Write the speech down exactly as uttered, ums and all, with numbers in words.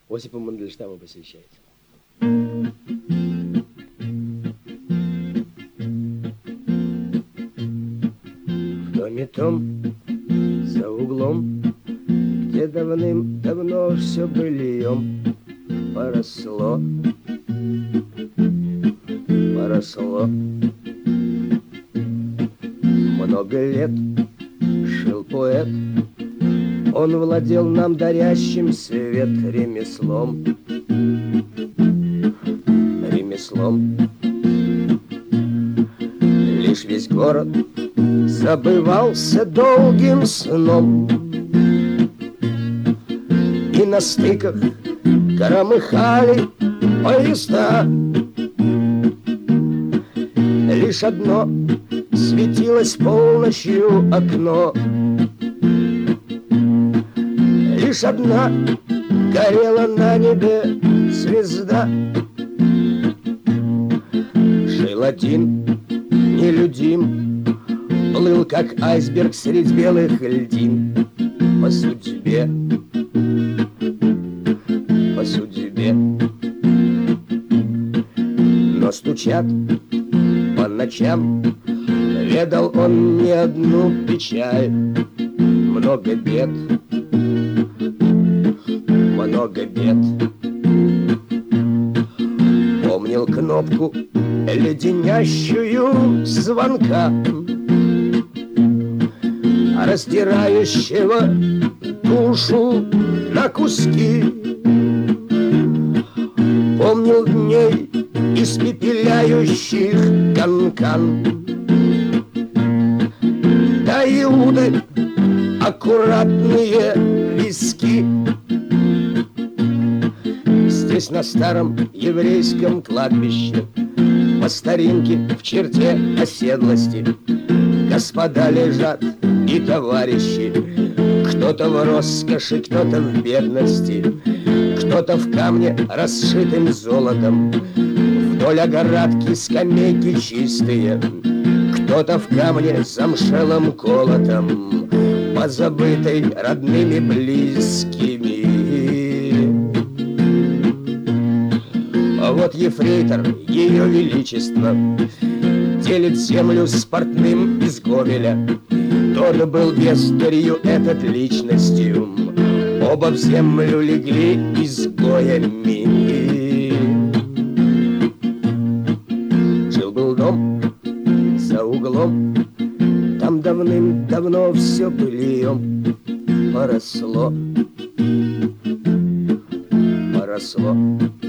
Осипа Мандельштама посещает. В доме том, за углом, где давным-давно все быльем поросло, поросло. Много лет жил поэт, он владел нам дарящим свет ремеслом, ремеслом. Лишь весь город забывался долгим сном, и на стыках громыхали поезда. Лишь одно светилось полночью окно, лишь одна горела на небе звезда. Жил один нелюдим, плыл как айсберг средь белых льдин. По судьбе, по судьбе. Но стучат по ночам, ведал он не одну печаль. Много бед, много бед. Помнил кнопку леденящую звонка, раздирающего душу на куски. Помнил дней испепеляющих канкан, да Иуды аккуратные виски. Здесь на старом еврейском кладбище, по старинке в черте оседлости, господа лежат и товарищи. Кто-то в роскоши, кто-то в бедности, кто-то в камне, расшитым золотом. Вдоль огородки скамейки чистые, кто-то в камне замшелым колотом, позабытой родными близкими. А вот ефрейтор Ее Величество делит землю с портным из Гомеля. Тот был бездарью, этот личностью, оба в землю легли изгоями. Жил-был дом за углом, там давным-давно все быльем поросло, поросло.